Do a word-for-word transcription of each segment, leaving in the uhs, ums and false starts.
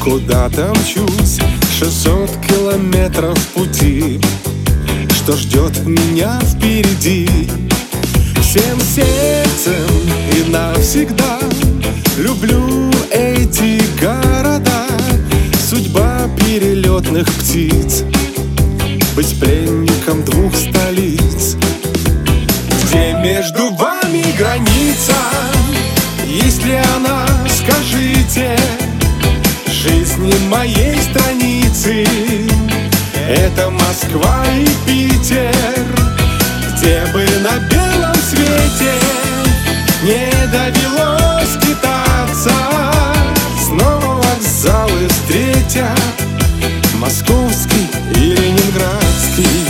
куда-то мчусь. Шестьсот километров пути, что ждет меня впереди. Всем сердцем и навсегда люблю эти города. Судьба перелетных птиц — быть пленником двух столиц. Где между вами граница? Есть ли она, скажите, жизни моей страницы? Это Москва и Питер, где бы на белом свете не довелось скитаться. Снова вокзалы встретят московский и ленинградский.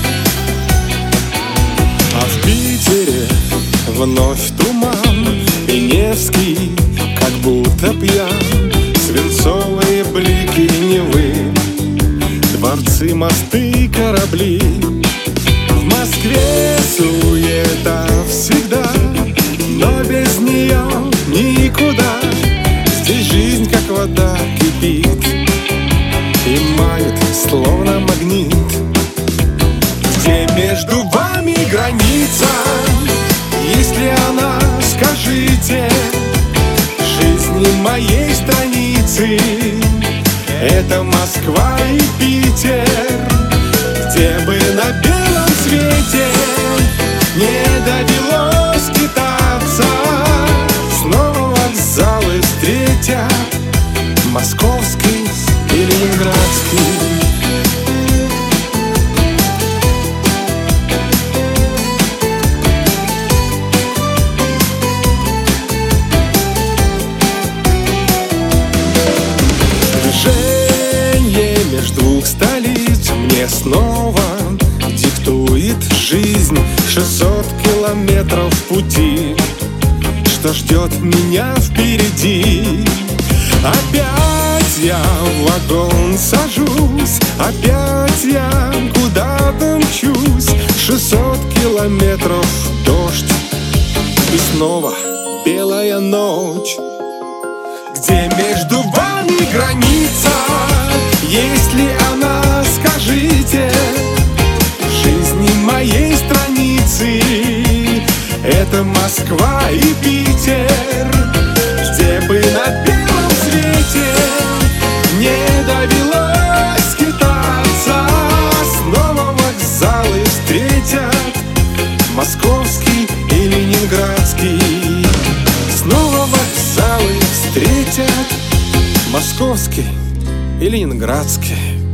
А в Питере вновь туман, и Невский как будто пьян. Свинцовые блики Невы, дворцы, мосты, корабли. В Москве суета всегда, но без нее никуда. Здесь жизнь, как вода, кипит и манит, словно магнит. Где между вами граница? Есть ли она, скажите, жизни моей страницы? Это Москва и Питер, где бы на белом свете не довелось скитаться. Снова вокзалы встретят московский и ленинградский. Движение между двух столиц мне снова диктует жизнь. Шестьсот километров пути, что ждет меня впереди. Опять я в вагон сажусь, опять я куда-то мчусь. Шестьсот километров дождь, и снова белая ночь. Где между вами граница? Есть ли она, скажите, жизни моей страницы? Это Москва и Питер, где бы на белом свете не довелось скитаться. Снова вокзалы встретят московский и ленинградский. Снова вокзалы встретят московский и ленинградский.